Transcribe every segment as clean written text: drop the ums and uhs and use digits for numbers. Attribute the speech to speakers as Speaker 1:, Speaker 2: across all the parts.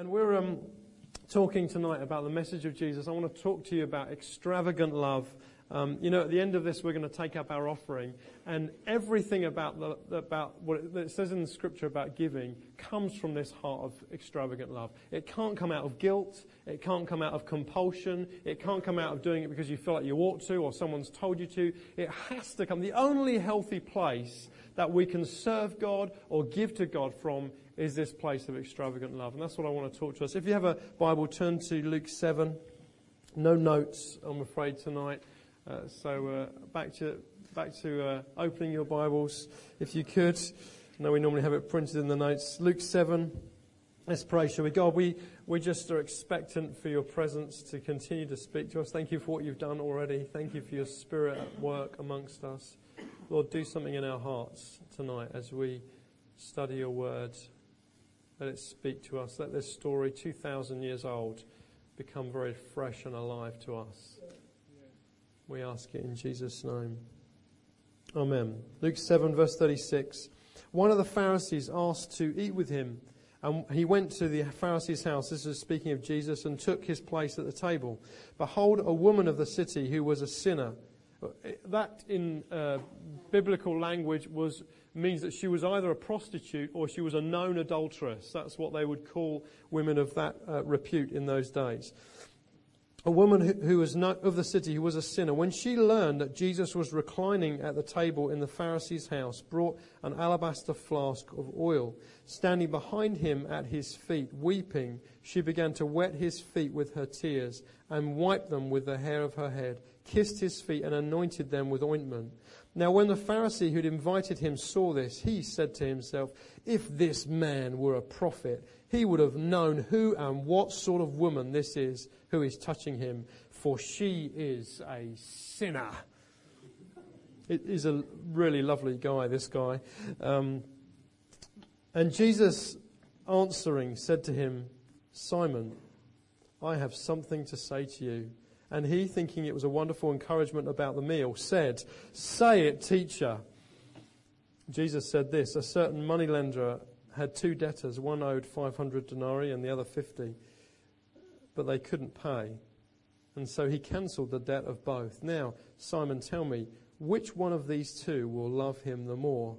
Speaker 1: And we're talking tonight about the message of Jesus. I want to talk to you about extravagant love. At the end of this, we're going to take up our offering, and everything about what it says in the Scripture about giving comes from this heart of extravagant love. It can't come out of guilt. It can't come out of compulsion. It can't come out of doing it because you feel like you ought to or someone's told you to. It has to come. The only healthy place that we can serve God or give to God from is this place of extravagant love. And that's what I want to talk to us. If you have a Bible, turn to Luke 7. No notes, I'm afraid, tonight. So back to opening your Bibles, if you could. I know we normally have it printed in the notes. Luke 7. Let's pray, shall we? God, we just are expectant for your presence to continue to speak to us. Thank you for what you've done already. Thank you for your Spirit at work amongst us. Lord, do something in our hearts tonight as we study your word. Let it speak to us. Let this story, 2,000 years old, become very fresh and alive to us. We ask it in Jesus' name. Amen. Luke 7, verse 36. One of the Pharisees asked to eat with him, and he went to the Pharisee's house, this is speaking of Jesus, and took his place at the table. Behold, a woman of the city who was a sinner. That in biblical language means that she was either a prostitute or she was a known adulteress. That's what they would call women of that repute in those days. A woman who was of the city, who was a sinner, when she learned that Jesus was reclining at the table in the Pharisee's house, brought an alabaster flask of oil. Standing behind him at his feet, weeping, she began to wet his feet with her tears and wiped them with the hair of her head, kissed his feet and anointed them with ointment. Now when the Pharisee who'd invited him saw this, he said to himself, if this man were a prophet, he would have known who and what sort of woman this is who is touching him, for she is a sinner. It is a really lovely guy, this guy. And Jesus answering said to him, Simon, I have something to say to you. And he, thinking it was a wonderful encouragement about the meal, said, say it, teacher. Jesus said this, a certain moneylender had two debtors, one owed 500 denarii and the other 50, but they couldn't pay. And so he cancelled the debt of both. Now, Simon, tell me, which one of these two will love him the more?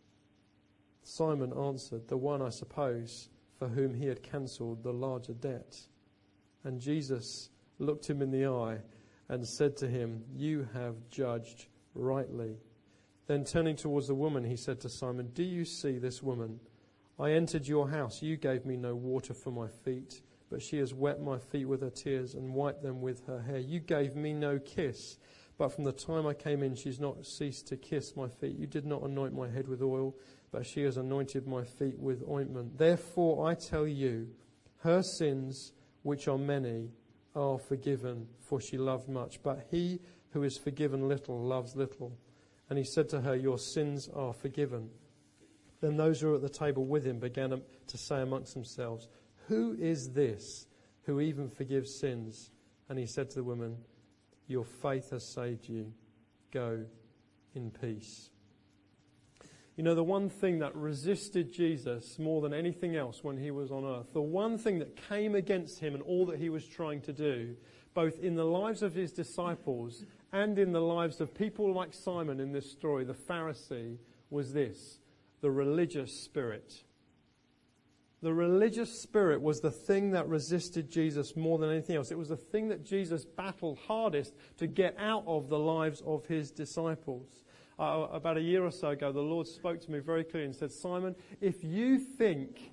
Speaker 1: Simon answered, the one, I suppose, for whom he had cancelled the larger debt. And Jesus looked him in the eye and said to him, you have judged rightly. Then turning towards the woman, he said to Simon, do you see this woman? I entered your house. You gave me no water for my feet, but she has wet my feet with her tears and wiped them with her hair. You gave me no kiss, but from the time I came in, she's not ceased to kiss my feet. You did not anoint my head with oil, but she has anointed my feet with ointment. Therefore, I tell you, her sins, which are many, are forgiven, for she loved much. But he who is forgiven little loves little. And he said to her, your sins are forgiven. Then those who were at the table with him began to say amongst themselves, who is this who even forgives sins? And he said to the woman, your faith has saved you. Go in peace. You know, the one thing that resisted Jesus more than anything else when he was on earth, the one thing that came against him and all that he was trying to do, both in the lives of his disciples and in the lives of people like Simon in this story, the Pharisee, was this: the religious spirit. The religious spirit was the thing that resisted Jesus more than anything else. It was the thing that Jesus battled hardest to get out of the lives of his disciples. About a year or so ago, the Lord spoke to me very clearly and said, Simon, if you think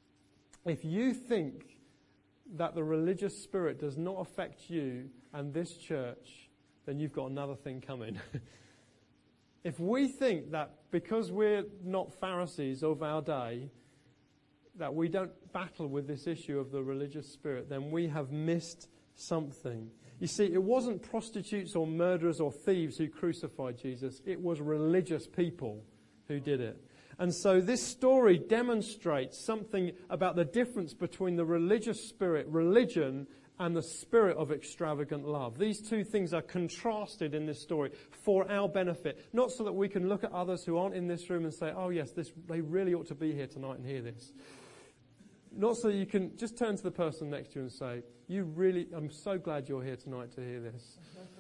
Speaker 1: that the religious spirit does not affect you and this church, then you've got another thing coming. If we think that because we're not Pharisees of our day, that we don't battle with this issue of the religious spirit, then we have missed something. You see, it wasn't prostitutes or murderers or thieves who crucified Jesus. It was religious people who did it. And so this story demonstrates something about the difference between the religious spirit, religion, and the spirit of extravagant love. These two things are contrasted in this story for our benefit, not so that we can look at others who aren't in this room and say, oh yes, they really ought to be here tonight and hear this. Not so you can just turn to the person next to you and say, I'm so glad you're here tonight to hear this.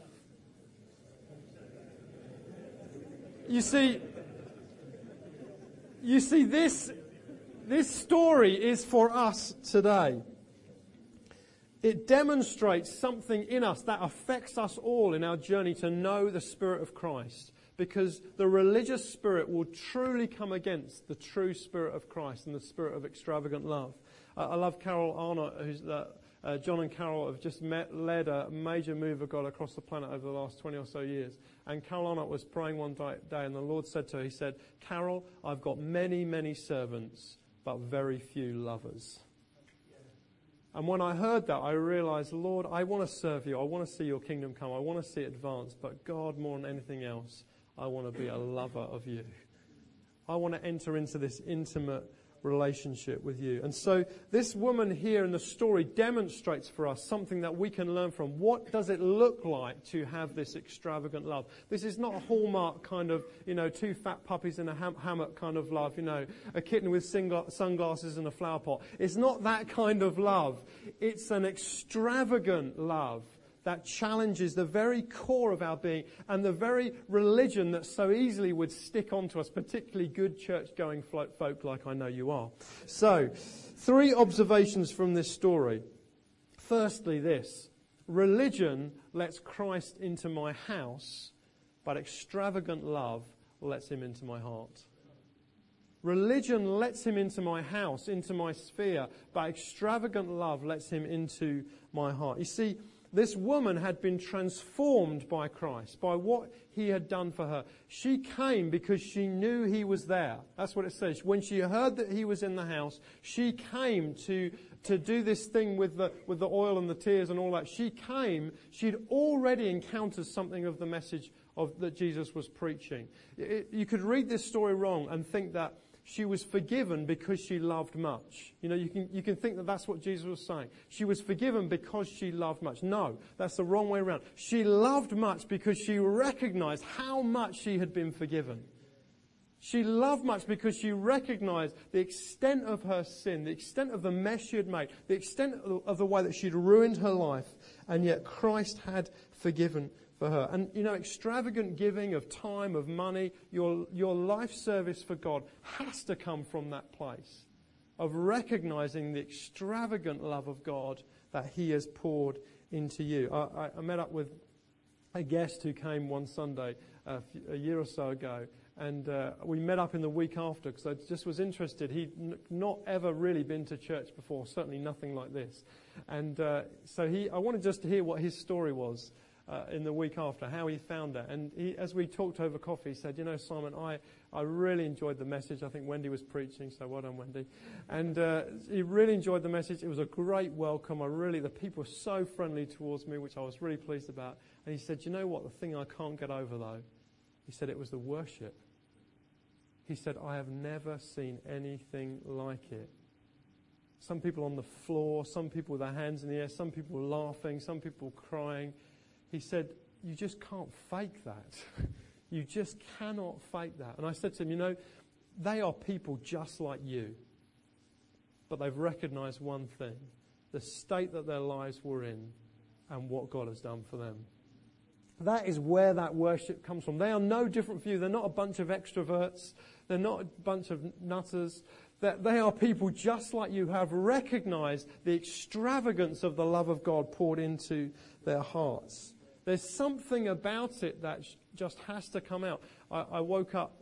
Speaker 1: You see, this story is for us today. It demonstrates something in us that affects us all in our journey to know the Spirit of Christ. Because the religious spirit will truly come against the true Spirit of Christ and the spirit of extravagant love. I love Carol Arnott, who's John and Carol have just led a major move of God across the planet over the last 20 or so years. And Carol Arnott was praying one day, and the Lord said to her, he said, Carol, I've got many, many servants, but very few lovers. And when I heard that, I realized, Lord, I want to serve you. I want to see your kingdom come. I want to see it advance. But God, more than anything else, I want to be a lover of you. I want to enter into this intimate relationship with you. And so this woman here in the story demonstrates for us something that we can learn from. What does it look like to have this extravagant love? This is not a Hallmark kind of, two fat puppies in a hammock kind of love, a kitten with sunglasses and a flower pot. It's not that kind of love. It's an extravagant love that challenges the very core of our being and the very religion that so easily would stick onto us, particularly good church-going folk like I know you are. So, 3 observations from this story. Firstly, this. Religion lets Christ into my house, but extravagant love lets him into my heart. Religion lets him into my house, into my sphere, but extravagant love lets him into my heart. You see, this woman had been transformed by Christ, by what he had done for her. She came because she knew he was there. That's what it says. When she heard that he was in the house, she came to do this thing with the oil and the tears and all that. She came, she'd already encountered something of the message that Jesus was preaching. You could read this story wrong and think that she was forgiven because she loved much. You can think that that's what Jesus was saying. She was forgiven because she loved much. No, that's the wrong way around. She loved much because she recognized how much she had been forgiven. She loved much because she recognized the extent of her sin, the extent of the mess she had made, the extent of the way that she'd ruined her life, and yet Christ had forgiven for her. And, extravagant giving of time, of money, your life service for God has to come from that place of recognizing the extravagant love of God that he has poured into you. I met up with a guest who came one Sunday a year or so ago, and we met up in the week after because I just was interested. He'd not ever really been to church before, certainly nothing like this. And so I wanted just to hear what his story was. In the week after, how he found that. And as we talked over coffee, he said, Simon, I really enjoyed the message. I think Wendy was preaching, so well done, Wendy. And he really enjoyed the message. It was a great welcome. The people were so friendly towards me, which I was really pleased about. And he said, you know what, the thing I can't get over, though, he said it was the worship. He said, I have never seen anything like it. Some people on the floor, some people with their hands in the air, some people laughing, some people crying. He said, you just can't fake that. You just cannot fake that. And I said to him, they are people just like you. But they've recognized one thing, the state that their lives were in and what God has done for them. That is where that worship comes from. They are no different from you. They're not a bunch of extroverts. They're not a bunch of nutters. They are people just like you who have recognized the extravagance of the love of God poured into their hearts. There's something about it that just has to come out. I woke up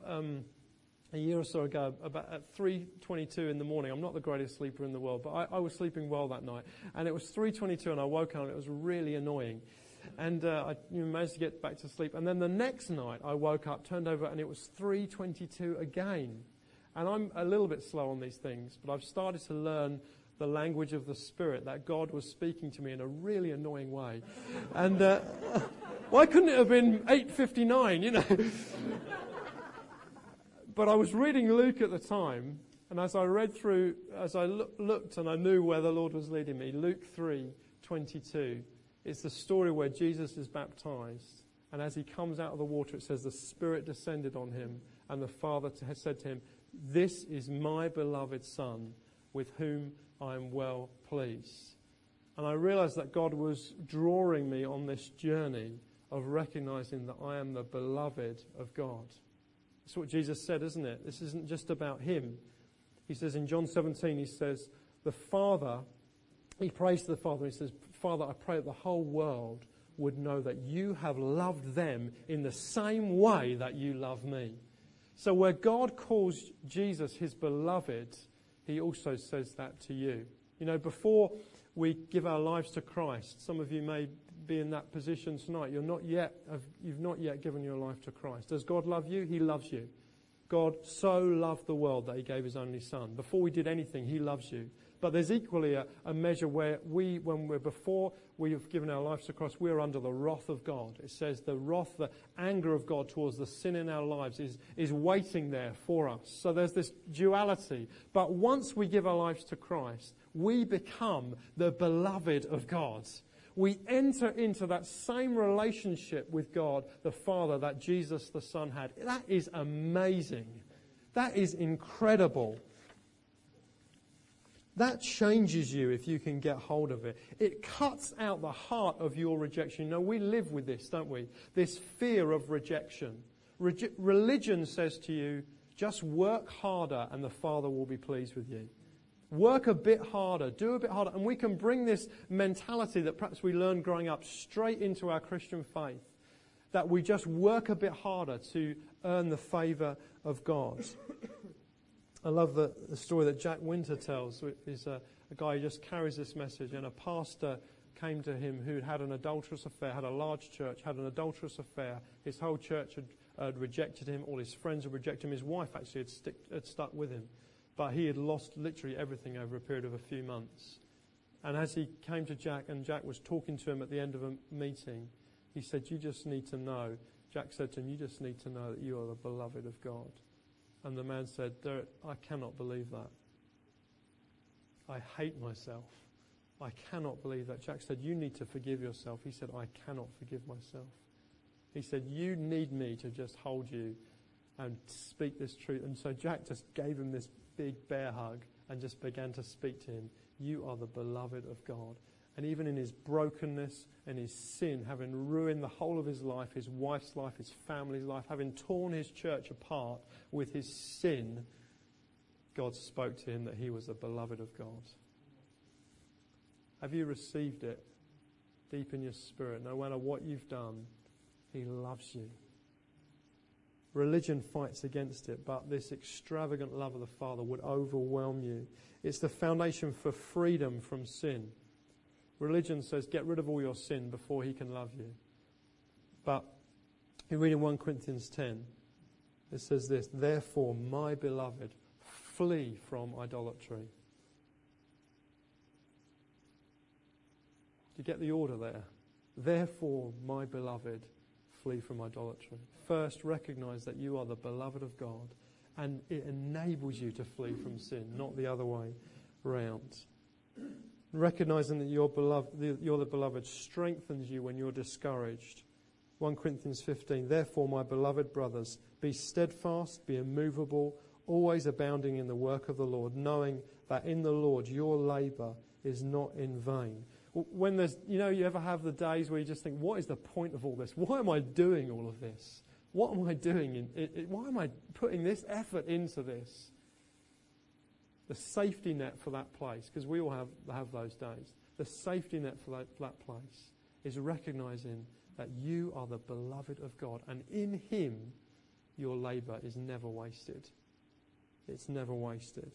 Speaker 1: a year or so ago about at 3:22 in the morning. I'm not the greatest sleeper in the world, but I was sleeping well that night. And it was 3:22 and I woke up and it was really annoying. And I managed to get back to sleep. And then the next night I woke up, turned over, and it was 3:22 again. And I'm a little bit slow on these things, but I've started to learn the language of the Spirit, that God was speaking to me in a really annoying way. And why couldn't it have been 8:59, But I was reading Luke at the time, and as I read through, as I looked and I knew where the Lord was leading me, Luke 3:22, it's the story where Jesus is baptized. And as he comes out of the water, it says the Spirit descended on him, and the Father has said to him, this is my beloved Son, with whom I am well pleased. And I realized that God was drawing me on this journey of recognizing that I am the beloved of God. That's what Jesus said, isn't it? This isn't just about him. He says in John 17, he says, the Father, he prays to the Father, he says, Father, I pray that the whole world would know that you have loved them in the same way that you love me. So where God calls Jesus his beloved, he also says that to you. You know, before we give our lives to Christ, some of you may be in that position tonight. You've not yet given your life to Christ. Does God love you? He loves you. God so loved the world that he gave his only son. Before we did anything, he loves you. But there's equally a measure where before we have given our lives to Christ, we're under the wrath of God. It says the wrath, the anger of God towards the sin in our lives is waiting there for us. So there's this duality. But once we give our lives to Christ, we become the beloved of God. We enter into that same relationship with God, the Father, that Jesus the Son had. That is amazing. That is incredible. That changes you if you can get hold of it. It cuts out the heart of your rejection. You know, we live with this, don't we? This fear of rejection. Religion says to you, just work harder and the Father will be pleased with you. Work a bit harder, do a bit harder. And we can bring this mentality that perhaps we learned growing up straight into our Christian faith. That we just work a bit harder to earn the favour of God. I love the story that Jack Winter tells. Is a guy who just carries this message, and a pastor came to him who had an adulterous affair, had a large church, had an adulterous affair. His whole church had rejected him. All his friends had rejected him. His wife actually had stuck with him. But he had lost literally everything over a period of a few months. And as he came to Jack, and Jack was talking to him at the end of a meeting, he said, you just need to know, Jack said to him, you just need to know that you are the beloved of God. And the man said, I cannot believe that. I hate myself. I cannot believe that. Jack said, you need to forgive yourself. He said, I cannot forgive myself. He said, you need me to just hold you and speak this truth. And so Jack just gave him this big bear hug and just began to speak to him. You are the beloved of God. And even in his brokenness and his sin, having ruined the whole of his life, his wife's life, his family's life, having torn his church apart with his sin, God spoke to him that he was the beloved of God. Have you received it deep in your spirit? No matter what you've done, he loves you. Religion fights against it, but this extravagant love of the Father would overwhelm you. It's the foundation for freedom from sin. Religion says, get rid of all your sin before he can love you. But you read in 1 Corinthians 10, it says this, therefore, my beloved, flee from idolatry. Do you get the order there? Therefore, my beloved, flee from idolatry. First, recognize that you are the beloved of God, and it enables you to flee from sin, not the other way round. Recognizing that you're the beloved strengthens you when you're discouraged. 1 Corinthians 15, therefore, my beloved brothers, be steadfast, be immovable, always abounding in the work of the Lord, knowing that in the Lord your labour is not in vain. When there's, you ever have the days where you just think, what is the point of all this? Why am I doing all of this? What am I doing? Why am I putting this effort into this? The safety net for that place, because we all have those days. The safety net for that place is recognizing that you are the beloved of God, and in him your labour is never wasted. It's never wasted.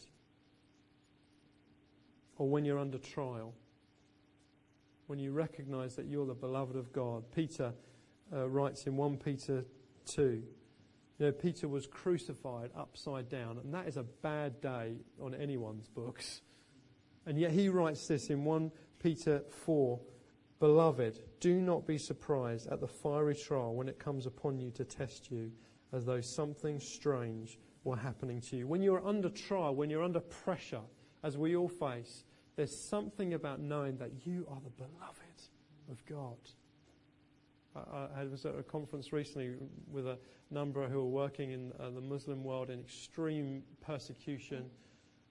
Speaker 1: Or when you're under trial, when you recognize that you're the beloved of God. Peter writes in 1 Peter 2, Peter was crucified upside down, and that is a bad day on anyone's books. And yet he writes this in 1 Peter 4, beloved, do not be surprised at the fiery trial when it comes upon you to test you, as though something strange were happening to you. When you're under trial, when you're under pressure, as we all face, there's something about knowing that you are the beloved of God. I was at a conference recently with a number who are working in the Muslim world in extreme persecution.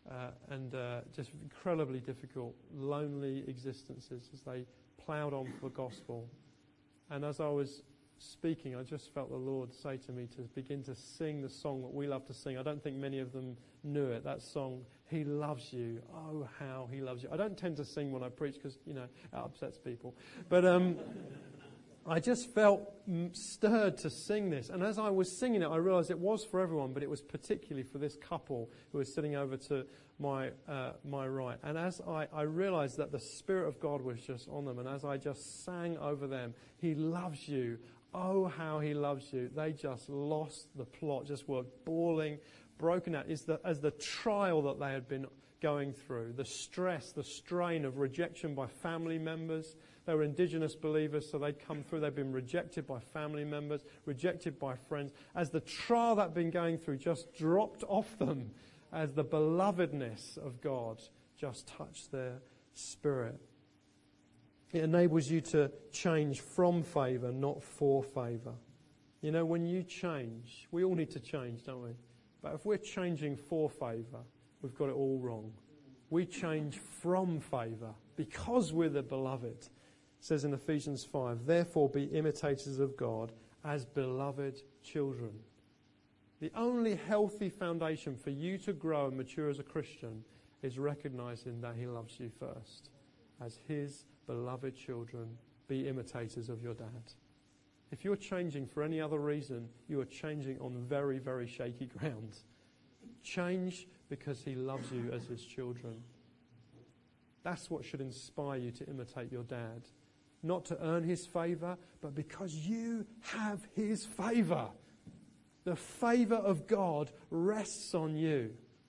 Speaker 1: and just incredibly difficult, lonely existences as they ploughed on for the gospel. And as I was speaking, I just felt the Lord say to me to begin to sing the song that we love to sing. I don't think many of them knew it, that song, He Loves You. Oh, how He loves you. I don't tend to sing when I preach because, it upsets people. But I just felt stirred to sing this. And as I was singing it, I realized it was for everyone, but it was particularly for this couple who was sitting over to my right. And as I realized that the Spirit of God was just on them, and as I just sang over them, He loves you. Oh, how He loves you. They just lost the plot, just were bawling, broken out. As the trial that they had been going through, the stress, the strain of rejection by family members. They were Indigenous believers, so they'd come through. They'd been rejected by family members, rejected by friends. As the trial that had been going through just dropped off them, as the belovedness of God just touched their spirit. It enables you to change from favour, not for favour. When you change, we all need to change, don't we? But if we're changing for favour, we've got it all wrong. We change from favour because we're the beloved. It says in Ephesians 5, therefore be imitators of God as beloved children. The only healthy foundation for you to grow and mature as a Christian is recognising that He loves you first. As His beloved children, be imitators of your dad. If you're changing for any other reason, you are changing on very, very shaky ground. Change because He loves you as His children. That's what should inspire you to imitate your dad. Not to earn His favour, but because you have His favour. The favour of God rests on you.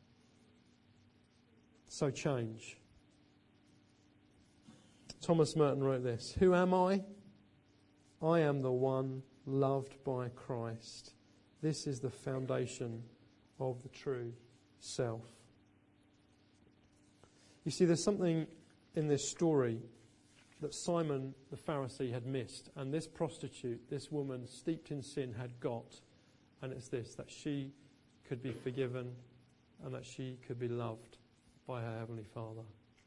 Speaker 1: So change. Thomas Merton wrote this, who am I? I am the one loved by Christ. This is the foundation of the true self. You see, there's something in this story that Simon the Pharisee had missed, and this prostitute, this woman steeped in sin, had got. And it's this, that she could be forgiven and that she could be loved by her Heavenly Father.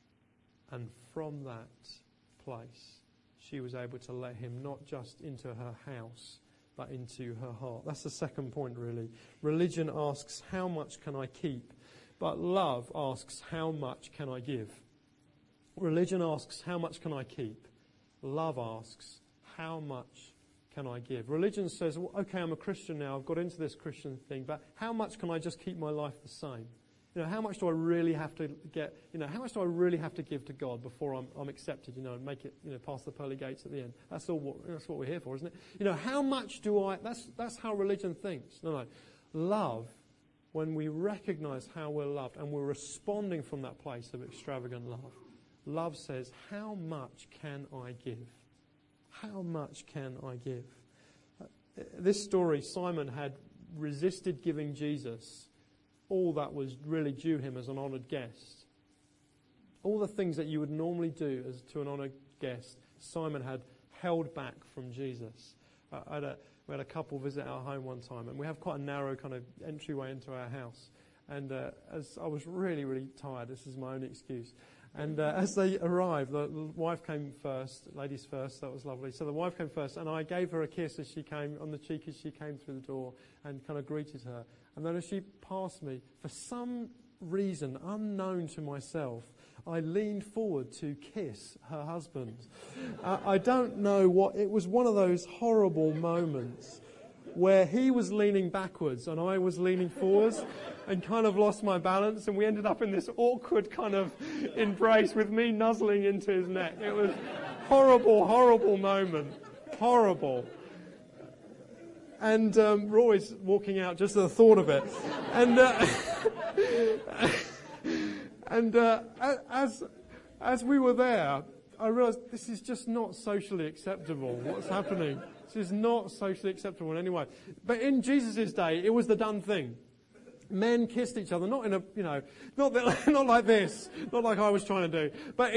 Speaker 1: And from that place, she was able to let Him not just into her house, but into her heart. That's the second point, really. Religion asks, how much can I keep? But love asks, how much can I give? Religion asks, how much can I keep? Love asks, how much can I give? Religion says, well, okay, I'm a Christian now, I've got into this Christian thing, but how much can I just keep my life the same? How much do I really have to get, how much do I really have to give to God before I'm accepted, and make it, past the pearly gates at the end? That's what we're here for, isn't it? How much do I, that's how religion thinks. No. Love, when we recognize how we're loved and we're responding from that place of extravagant love, love says, how much can I give? How much can I give? This story, Simon had resisted giving Jesus all that was really due him as an honoured guest. All the things that you would normally do as to an honoured guest, Simon had held back from Jesus. We had a couple visit our home one time, and we have quite a narrow kind of entryway into our house. And as I was really, really tired, this is my own excuse. And as they arrived, the wife came first, ladies first, that was lovely. So the wife came first, and I gave her a kiss as she came, on the cheek as she came through the door, and kind of greeted her. And then as she passed me, for some reason unknown to myself, I leaned forward to kiss her husband. I don't know what, it was one of those horrible moments where he was leaning backwards and I was leaning forwards and kind of lost my balance, and we ended up in this awkward kind of embrace with me nuzzling into his neck. It was horrible, horrible moment. Horrible. And Roy's walking out just at the thought of it. And as we were there, I realised this is just not socially acceptable. What's happening? This is not socially acceptable in any way. But in Jesus' day, it was the done thing. Men kissed each other, not in a, not like this, not like I was trying to do, but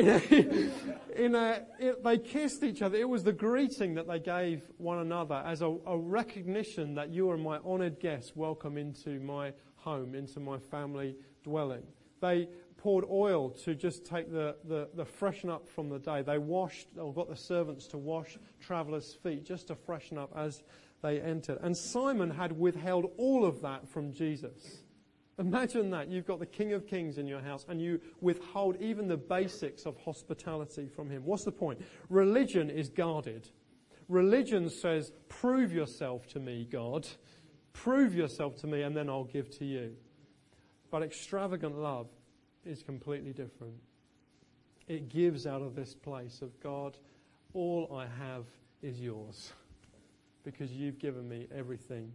Speaker 1: they kissed each other. It was the greeting that they gave one another as a recognition that you are my honoured guest, welcome into my home, into my family dwelling. They poured oil to just take the freshen up from the day. They washed, or got the servants to wash travellers' feet just to freshen up as they entered. And Simon had withheld all of that from Jesus. Imagine that. You've got the King of Kings in your house and you withhold even the basics of hospitality from him. What's the point? Religion is guarded. Religion says, prove yourself to me, God. Prove yourself to me and then I'll give to you. But extravagant love is completely different. It gives out of this place of, God, all I have is yours because you've given me everything.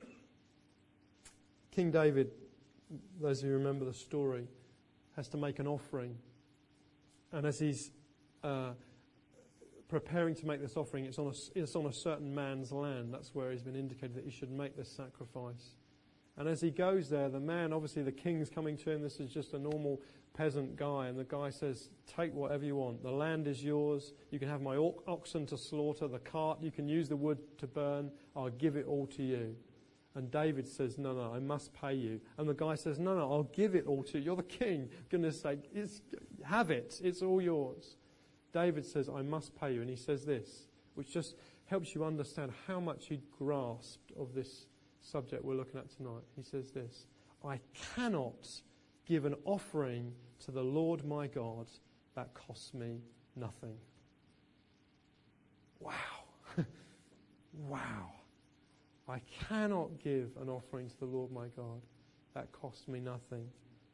Speaker 1: King David, those who remember the story, has to make an offering. And as he's preparing to make this offering, it's on a certain man's land. That's where he's been indicated that he should make this sacrifice. And as he goes there, the man, obviously the king's coming to him. This is just a normal peasant guy. And the guy says, take whatever you want. The land is yours. You can have my oxen to slaughter, the cart. You can use the wood to burn. I'll give it all to you. And David says, no, I must pay you. And the guy says, no, I'll give it all to you. You're the king. Goodness sake, have it. It's all yours. David says, I must pay you. And he says this, which just helps you understand how much he grasped of this subject we're looking at tonight. He says this, I cannot give an offering to the Lord my God that costs me nothing. Wow. Wow. I cannot give an offering to the Lord my God that costs me nothing.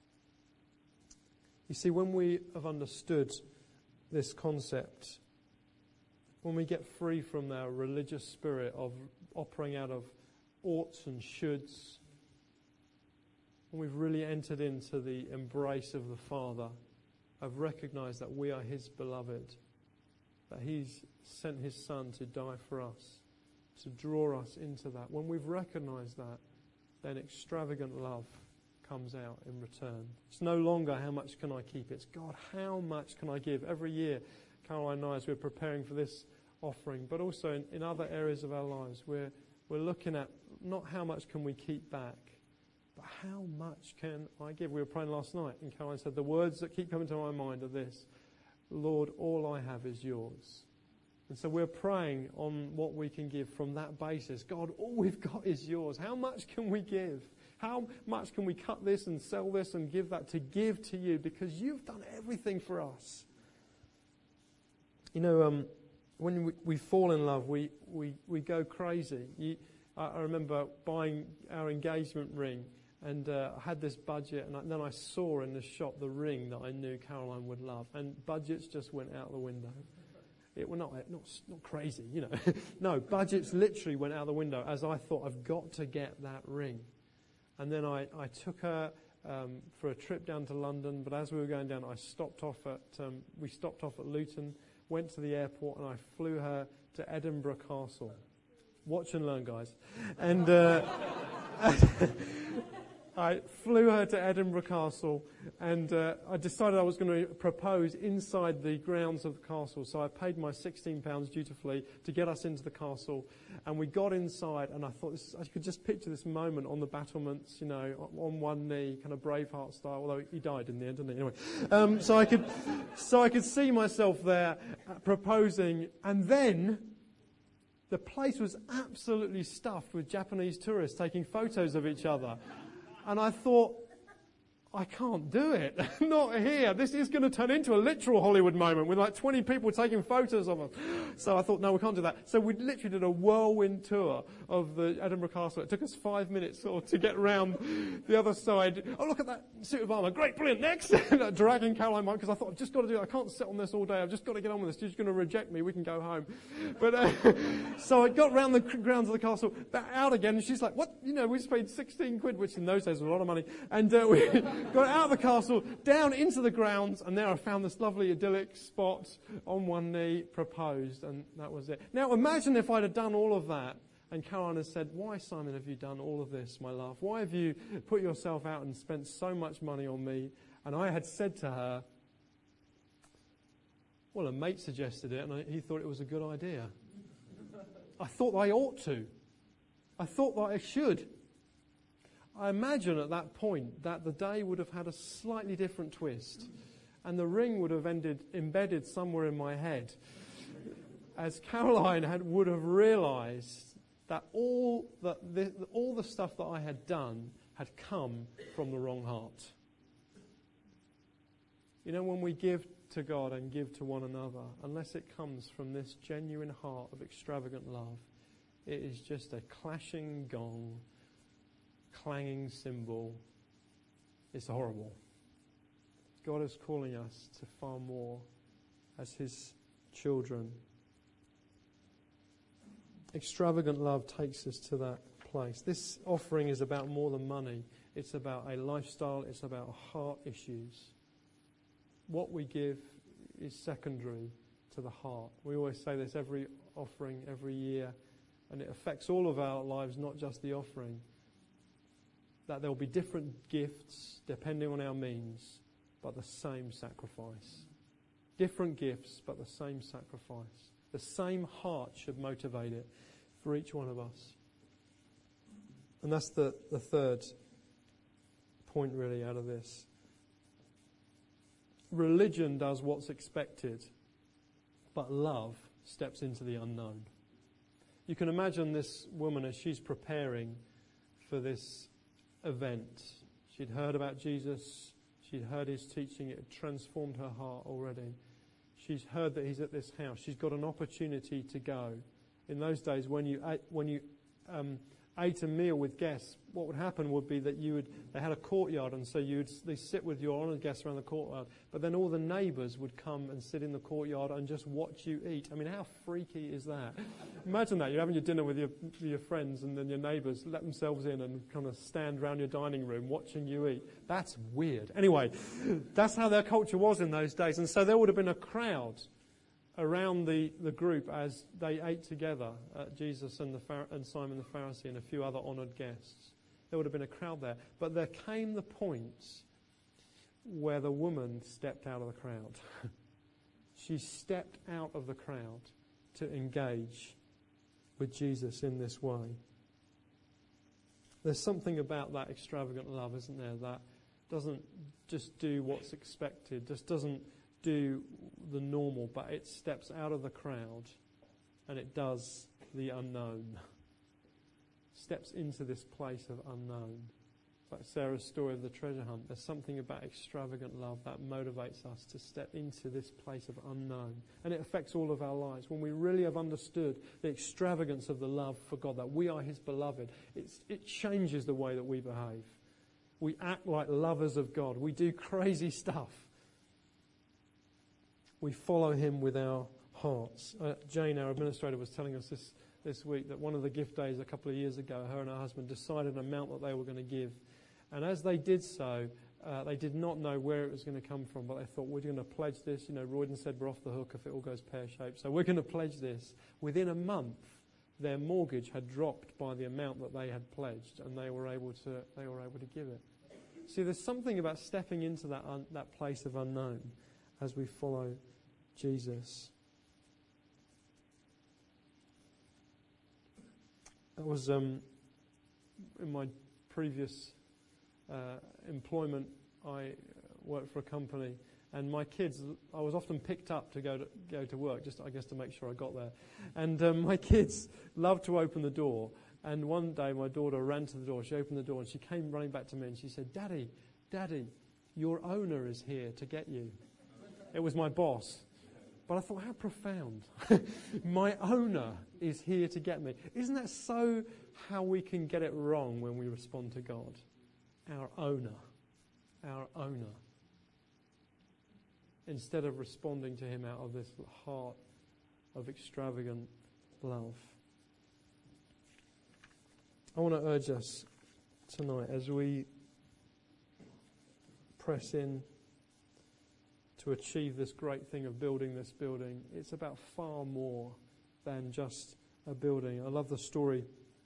Speaker 1: You see, when we have understood this concept, when we get free from our religious spirit of operating out of oughts and shoulds, when we've really entered into the embrace of the Father, I've recognized that we are his beloved, that he's sent his Son to die for us, to draw us into that. When we've recognized that, then extravagant love comes out in return. It's no longer how much can I keep. It's God, how much can I give? Every year, Caroline and I, as we're preparing for this offering, but also in other areas of our lives, we're looking at not how much can we keep back, but how much can I give? We were praying last night, and Caroline said, the words that keep coming to my mind are this, Lord, all I have is yours. And so we're praying on what we can give from that basis. God, all we've got is yours. How much can we give? How much can we cut this and sell this and give that to give to you? Because you've done everything for us. You know, when we fall in love, we go crazy. I remember buying our engagement ring, and I had this budget, and then I saw in the shop the ring that I knew Caroline would love, and budgets just went out the window. It was not crazy, you know. No, budgets literally went out the window as I thought, I've got to get that ring. And then I took her for a trip down to London, but as we were going down, we stopped off at Luton, went to the airport, and I flew her to Edinburgh Castle. Watch and learn, guys. And I flew her to Edinburgh Castle, and I decided I was going to propose inside the grounds of the castle. So I paid my £16 dutifully to get us into the castle, and we got inside, and I thought, I could just picture this moment on the battlements, you know, on one knee, kind of Braveheart style, although he died in the end, didn't he? Anyway, so I could see myself there proposing, and then the place was absolutely stuffed with Japanese tourists taking photos of each other. And I thought, I can't do it. Not here. This is going to turn into a literal Hollywood moment with like 20 people taking photos of us. So I thought, no, we can't do that. So we literally did a whirlwind tour of the Edinburgh Castle. It took us 5 minutes sort of to get round the other side. Oh, look at that suit of armour. Great, brilliant. Next. Dragging Caroline by, because I thought, I've just got to do it. I can't sit on this all day. I've just got to get on with this. You're just going to reject me. We can go home. But so I got round the grounds of the castle, back out again, and she's like, what? You know, we just paid 16 quid, which in those days was a lot of money. And we got out of the castle, down into the grounds, and there I found this lovely idyllic spot, on one knee, proposed, and that was it. Now imagine if I'd have done all of that, and Caroline has said, why, Simon, have you done all of this, my love? Why have you put yourself out and spent so much money on me? And I had said to her, well, a mate suggested it, and he thought it was a good idea. I thought I ought to. I thought that I should. I imagine at that point that the day would have had a slightly different twist, and the ring would have embedded somewhere in my head, as Caroline would have realised that all the stuff that I had done had come from the wrong heart. You know, when we give to God and give to one another, unless it comes from this genuine heart of extravagant love, it is just a clashing gong, clanging cymbal. It's horrible. God is calling us to far more as His children. Extravagant love takes us to that place. This offering is about more than money. It's about a lifestyle. It's about heart issues. What we give is secondary to the heart. We always say this every offering, every year, and it affects all of our lives, not just the offering. That there will be different gifts depending on our means, but the same sacrifice. Different gifts, but the same sacrifice. The same heart should motivate it for each one of us. And that's the third point really out of this. Religion does what's expected, but love steps into the unknown. You can imagine this woman as she's preparing for this event. She'd heard about Jesus. She'd heard His teaching. It had transformed her heart already. She's heard that He's at this house. She's got an opportunity to go. In those days, when you ate a meal with guests, what would happen would be that they had a courtyard, and so they sit with your honoured guests around the courtyard. But then all the neighbours would come and sit in the courtyard and just watch you eat. I mean, how freaky is that? Imagine that you're having your dinner with your friends, and then your neighbours let themselves in and kind of stand around your dining room watching you eat. That's weird. Anyway, that's how their culture was in those days, and so there would have been a crowd around the group as they ate together, Jesus and Simon the Pharisee and a few other honoured guests. There would have been a crowd there. But there came the point where the woman stepped out of the crowd. She stepped out of the crowd to engage with Jesus in this way. There's something about that extravagant love, isn't there, that doesn't just do what's expected, just doesn't do the normal, but it steps out of the crowd and it does the unknown. Steps into this place of unknown. It's like Sarah's story of the treasure hunt. There's something about extravagant love that motivates us to step into this place of unknown. And it affects all of our lives. When we really have understood the extravagance of the love for God, that we are His beloved, it changes the way that we behave. We act like lovers of God. We do crazy stuff. We follow Him with our hearts. Jane, our administrator, was telling us this week that one of the gift days a couple of years ago, her and her husband decided an amount that they were going to give. And as they did so, they did not know where it was going to come from, but they thought, we're going to pledge this. You know, Royden said we're off the hook if it all goes pear-shaped. So we're going to pledge this. Within a month, their mortgage had dropped by the amount that they had pledged, and they were able to give it. See, there's something about stepping into that place of unknown as we follow Jesus. That was in my previous employment. I worked for a company, and my kids, I was often picked up to go to work, just I guess to make sure I got there. And my kids loved to open the door. And one day my daughter ran to the door. She opened the door and she came running back to me and she said, Daddy, your owner is here to get you. It was my boss. But I thought, how profound. My owner is here to get me. Isn't that so how we can get it wrong when we respond to God? Our owner. Instead of responding to Him out of this heart of extravagant love. I want to urge us tonight as we press in to achieve this great thing of building this building. It's about far more than just a building. I love the story.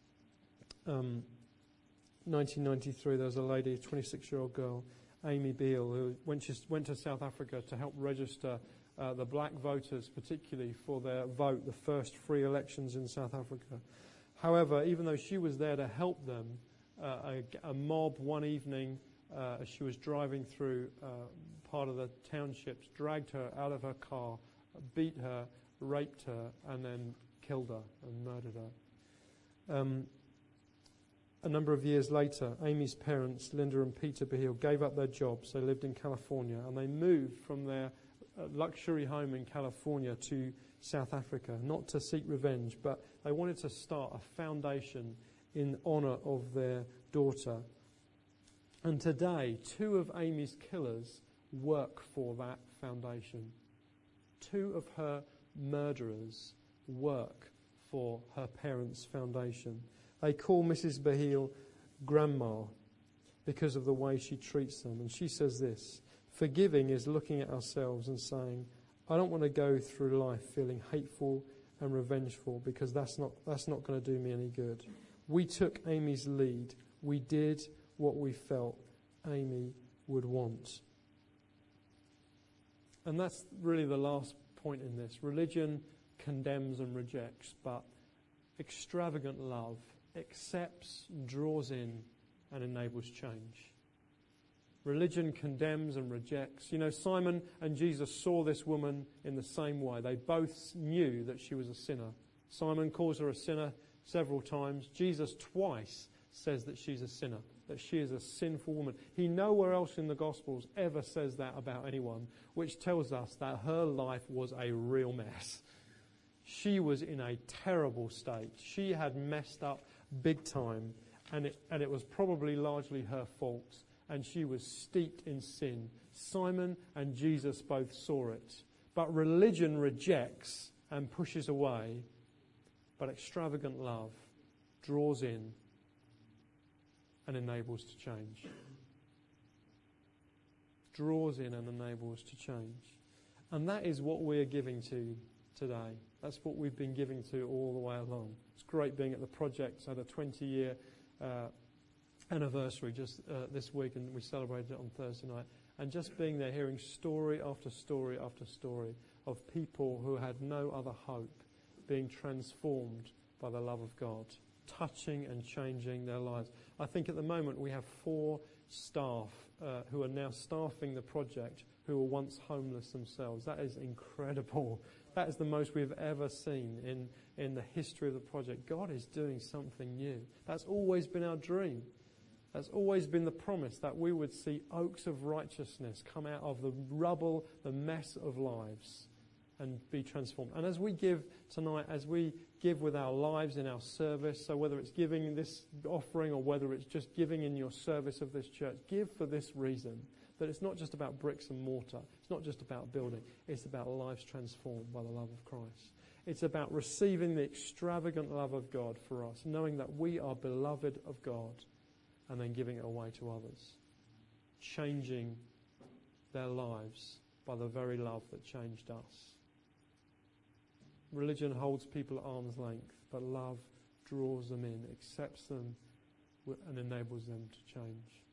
Speaker 1: 1993, there was a lady, a 26-year-old girl, Amy Beale, who went to South Africa to help register the black voters, particularly for their vote, the first free elections in South Africa. However, even though she was there to help them, a mob one evening as she was driving through part of the townships, dragged her out of her car, beat her, raped her, and then killed her and murdered her. A number of years later, Amy's parents, Linda and Peter Behiel, gave up their jobs. They lived in California, and they moved from their luxury home in California to South Africa, not to seek revenge, but they wanted to start a foundation in honour of their daughter. And today, 2 of Amy's killers work for that foundation. 2 of her murderers work for her parents' foundation. They call Mrs. Behiel Grandma because of the way she treats them. And she says this: forgiving is looking at ourselves and saying, I don't want to go through life feeling hateful and revengeful, because that's not going to do me any good. We took Amy's lead. We did what we felt Amy would want. And that's really the last point in this. Religion condemns and rejects, but extravagant love accepts, draws in, and enables change. Religion condemns and rejects. You know, Simon and Jesus saw this woman in the same way. They both knew that she was a sinner. Simon calls her a sinner several times. Jesus twice says that she's a sinner, that she is a sinful woman. He nowhere else in the Gospels ever says that about anyone, which tells us that her life was a real mess. She was in a terrible state. She had messed up big time, and it was probably largely her fault, and she was steeped in sin. Simon and Jesus both saw it. But religion rejects and pushes away, but extravagant love draws in and enables to change. Draws in and enables to change. And that is what we're giving to today. That's what we've been giving to all the way along. It's great being at the project. Had a 20-year anniversary just this week, and we celebrated it on Thursday night. And just being there, hearing story after story after story of people who had no other hope being transformed by the love of God, touching and changing their lives. I think at the moment we have 4 staff who are now staffing the project who were once homeless themselves. That is incredible. That is the most we've ever seen in the history of the project. God is doing something new. That's always been our dream. That's always been the promise, that we would see oaks of righteousness come out of the rubble, the mess of lives, and be transformed. And as we give tonight, as we give with our lives in our service, so whether it's giving in this offering or whether it's just giving in your service of this church, give for this reason, that it's not just about bricks and mortar. It's not just about building. It's about lives transformed by the love of Christ. It's about receiving the extravagant love of God for us, knowing that we are beloved of God, and then giving it away to others, changing their lives by the very love that changed us. Religion holds people at arm's length, but love draws them in, accepts them, and enables them to change.